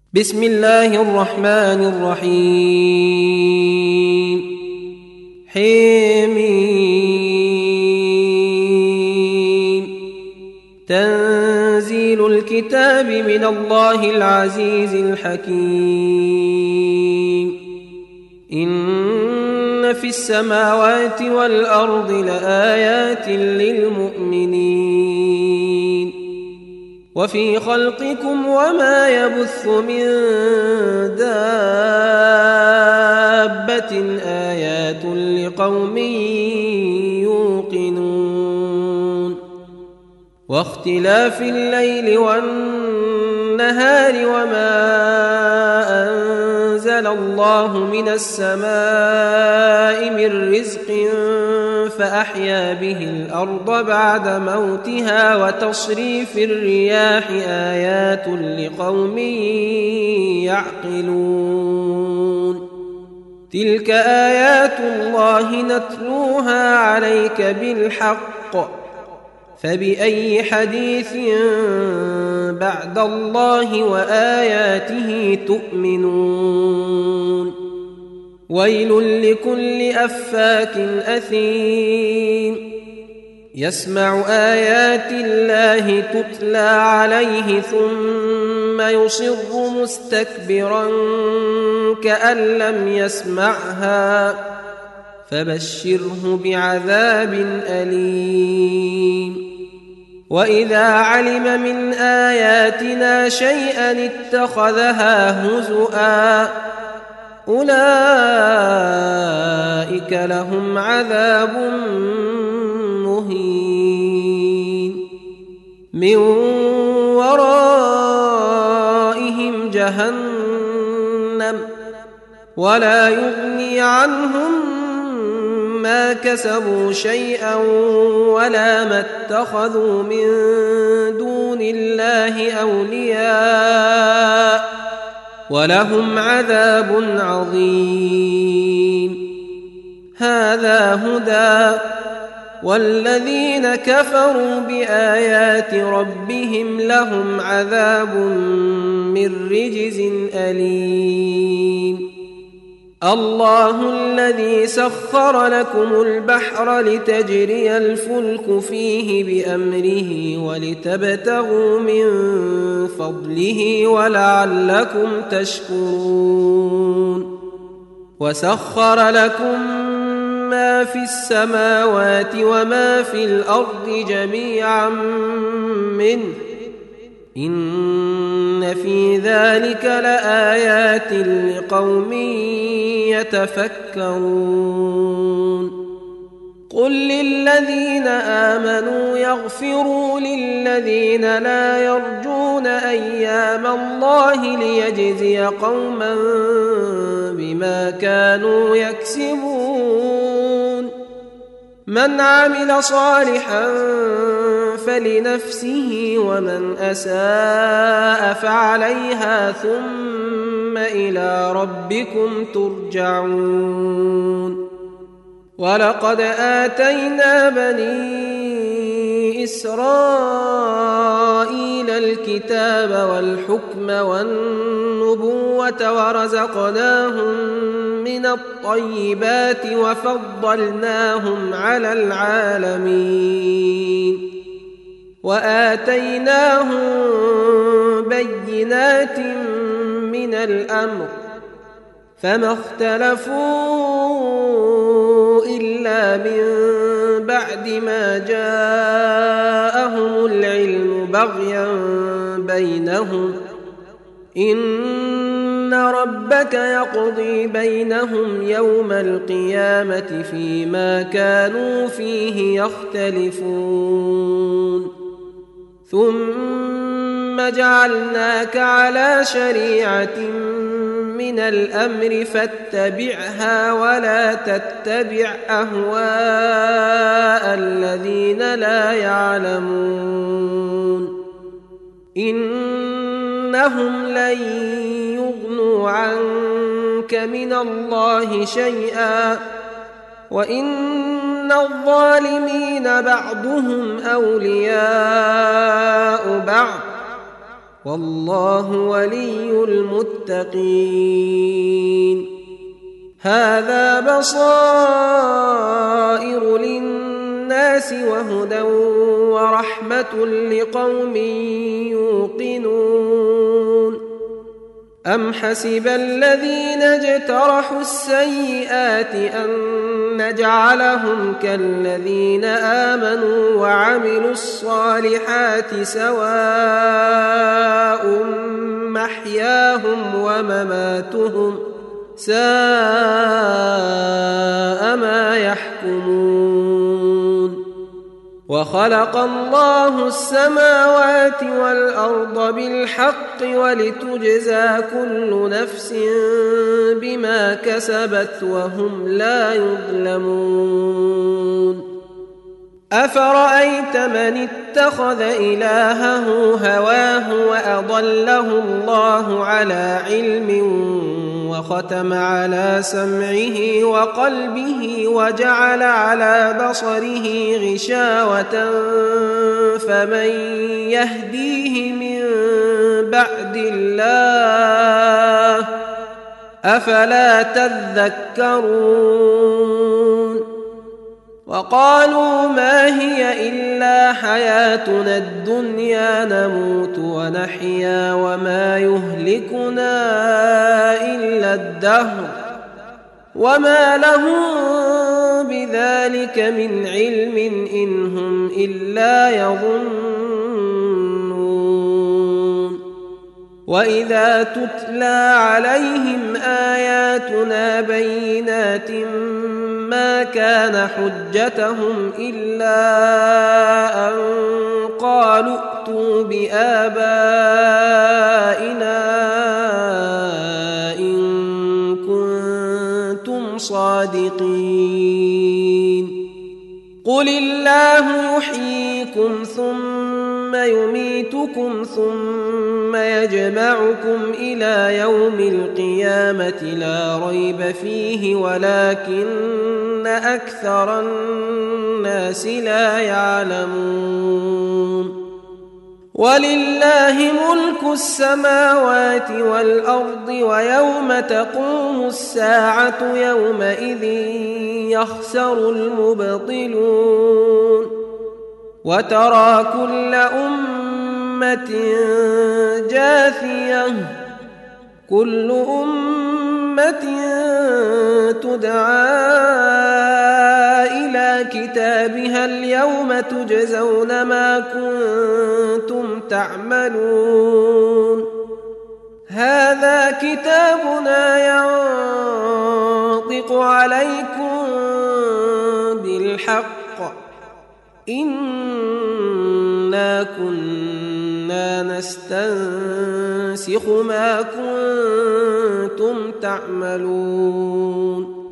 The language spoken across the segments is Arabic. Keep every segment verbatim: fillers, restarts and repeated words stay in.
بسم الله الرحمن الرحيم. حميم. تنزيل الكتاب من الله العزيز الحكيم. إن في السماوات والأرض لآيات للمؤمنين وفي خلقكم وما يبث من دابة آيات لقوم يوقنون. واختلاف الليل والنهار وما أنزل الله من السماء من رزق فأحيا به الأرض بعد موتها وتصريف الرياح آيات لقوم يعقلون. تلك آيات الله نتلوها عليك بالحق فبأي حديث بعد الله وآياته تؤمنون. ويل لكل أفاك أثيم يسمع آيات الله تتلى عليه ثم يصر مستكبرا كأن لم يسمعها فبشره بعذاب أليم. وإذا علم من آياتنا شيئا اتخذها هزؤا أولئك لهم عذاب مهين من ورائهم جهنم ولا يغني عنهم ما كسبوا شيئا ولا ما اتخذوا من دون الله أولياء ولهم عذاب عظيم. هذا هدى والذين كفروا بآيات ربهم لهم عذاب من رجز أليم. الله الذي سخر لكم البحر لتجري الفلك فيه بأمره ولتبتغوا من فضله ولعلكم تشكرون. وسخر لكم ما في السماوات وما في الأرض جميعا منه إن في ذلك لآيات لقوم يتفكرون. قل للذين آمنوا يغفروا للذين لا يرجون أيام الله ليجزي قوما بما كانوا يكسبون. من عمل صالحا فلنفسه ومن أساء فعليها ثم إلى ربكم ترجعون. ولقد آتينا بني إسرائيل الكتاب والحكم والنبوة ورزقناهم من الطيبات وفضلناهم على العالمين وآتيناهم بينات من الأمر فما اختلفوا إلا من بعد ما جاءهم العلم بغيا بينهم إن ربك يقضي بينهم يوم القيامة فيما كانوا فيه يختلفون. ثم جعلناك على شريعة من الأمر فاتبعها ولا تتبع أهواء الذين لا يعلمون إنهم لن يغنوا عنك من الله شيئا وإن الظالمين بعضهم أولياء بعض والله ولي المتقين. هذا بصائر للناس وهدى ورحمة لقوم يوقنون. أم حسب الذين اجترحوا السيئات أن نجعلهم كالذين آمنوا وعملوا الصالحات سواء محياهم ومماتهم ساء ما يحكمون. وخلق الله السماوات والأرض بالحق ولتجزى كل نفس بما كسبت وهم لا يظلمون. أفرأيت من اتخذ إلهه هواه وأضله الله على علم وختم على سمعه وقلبه وجعل على بصره غشاوة فمن يهديه من بعد الله أفلا تذكرون. وقالوا ما هي إلا حياتنا الدنيا نموت ونحيا وما يهلكنا إلا الدهر وما لهم بذلك من علم إن هم إلا يظنون. وإذا تتلى عليهم آياتنا بينات ما كان حجتهم إلا أن قالوا ائتوا بآبائنا إن كنتم صادقين. قل الله يحييكم ثم يميتكم ثم يجمعكم إلى يوم القيامة لا ريب فيه ولكن أكثر الناس لا يعلمون. ولله ملك السماوات والأرض ويوم تقوم الساعة يومئذ يخسر المبطلون. وترى كل أمة جاثية كل أمة تدعى إلى كتابها اليوم تجزون ما كنتم تعملون. هذا كتابنا ينطق عليكم بالحق إنا كنا نستنسخ ما كنتم تعملون.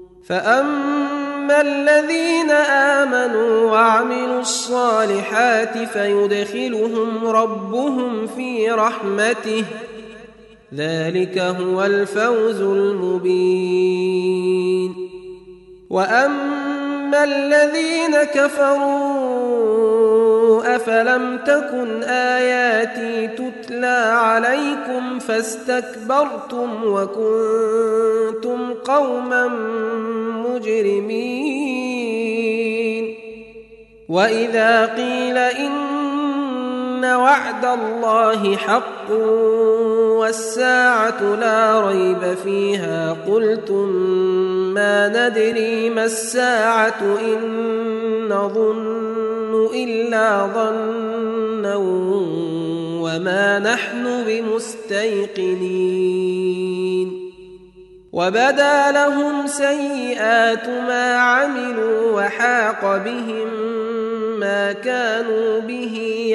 فأما الذين آمنوا وعملوا الصالحات فيدخلهم ربهم في رحمته ذلك هو الفوز المبين. وأما الذين كفروا أفلم تكن آياتي تتلى عليكم فاستكبرتم وكنتم قوما مجرمين. وإذا قيل إن وعد الله حق والساعة لا ريب فيها قلتم ما ندري ما الساعة إن نظن إلا ظنا وما نحن بمستيقنين. وبدا لهم سيئات ما عملوا وحاق بهم ما كانوا به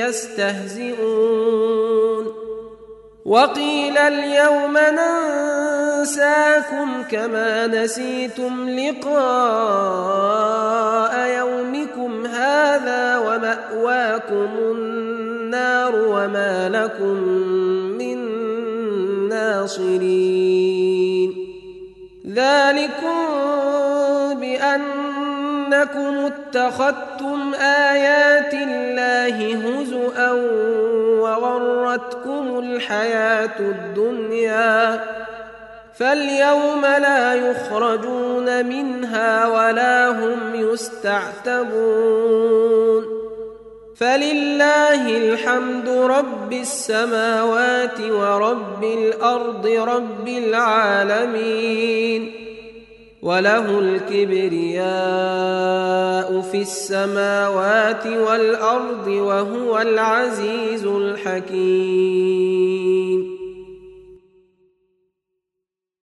يستهزئون. وقيل اليوم ننساكم كما نسيتم لقاء يومكم هذا ومأواكم النار وما لكم من ناصرين. ذلكم بأن أنكم اتخذتم آيات الله هزؤا وغرتكم الحياة الدنيا فاليوم لا يخرجون منها ولا هم يستعتبون فلله الحمد رب السماوات ورب الأرض رب العالمين وله الكبرياء في السماوات والأرض وهو العزيز الحكيم.